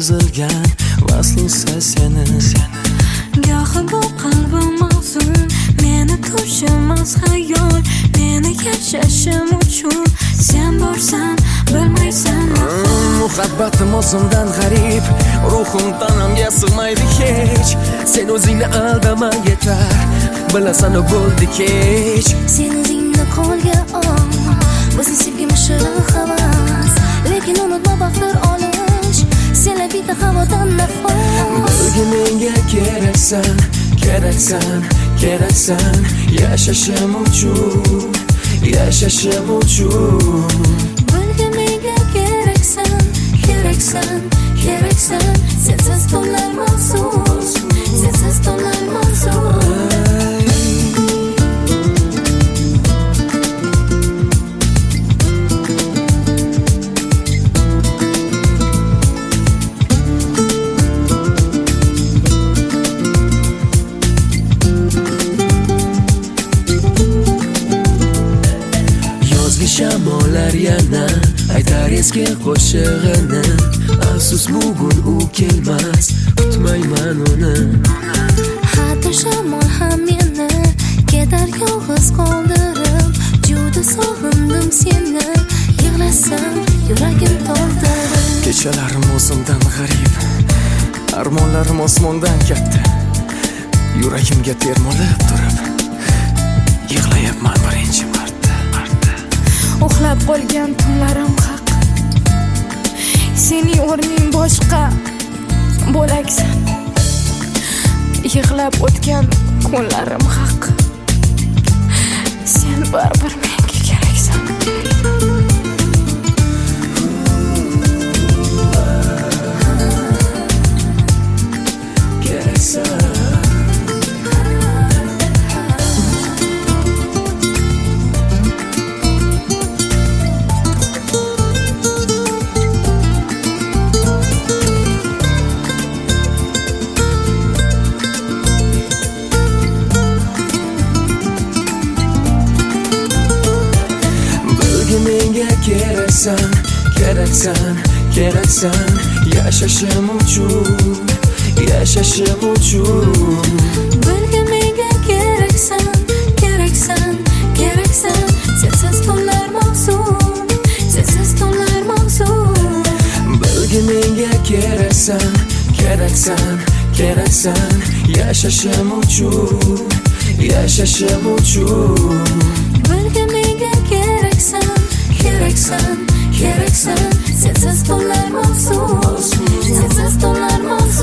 yozilgan vaslingsa seni gohi bu qalbim mahzun meni to'shirmas xayol meni yashashim uchun sen borsan bilmaysan muhabbatim o'zimdan g'arib ruhim tanamga sig'maydi hech sen o'zingni aldama yetar bilasan u bo'ldi kech sen o'zingni qo'lga ol o'zing sevgim shirin havas lekin unutma baxtir olish senla bitta havodan nafas bilgin menga keraksan keraksan keraksan yashashim uchun bilgin menga keraksan keraksan keraksan sensiz tunlar mahzun sensiz tunlar mahzun shamollar yana aytar eski qo'shig'ini afsus bugun u kelmas kutmayman uni hatto shamol ham meni ketar yolg'iz qoldirib juda sog'indim seni yig'lasam yuragim to'ldirib kechalarim o'zimdan g'arib armonlarim osmondan katta yuragimga termulib turib yig'layapman birinchi marta uxlab qolgan tunlarim haq sening o'rning boshqa bo'laksan yig'lab o'tgan kunlarim haq sen baribir menga keraksan menga keraksan keraksan keraksan yashashim uchun bilgin menga keraksan keraksan keraksan sensiz tunlar mahzun sensiz tunlar mahzun bilgin menga keraksan keraksan keraksan yashashim uchun bilgin menga keraksan keraksan keraksan sensiz tunlar mahzun sensiz tunlar mahzun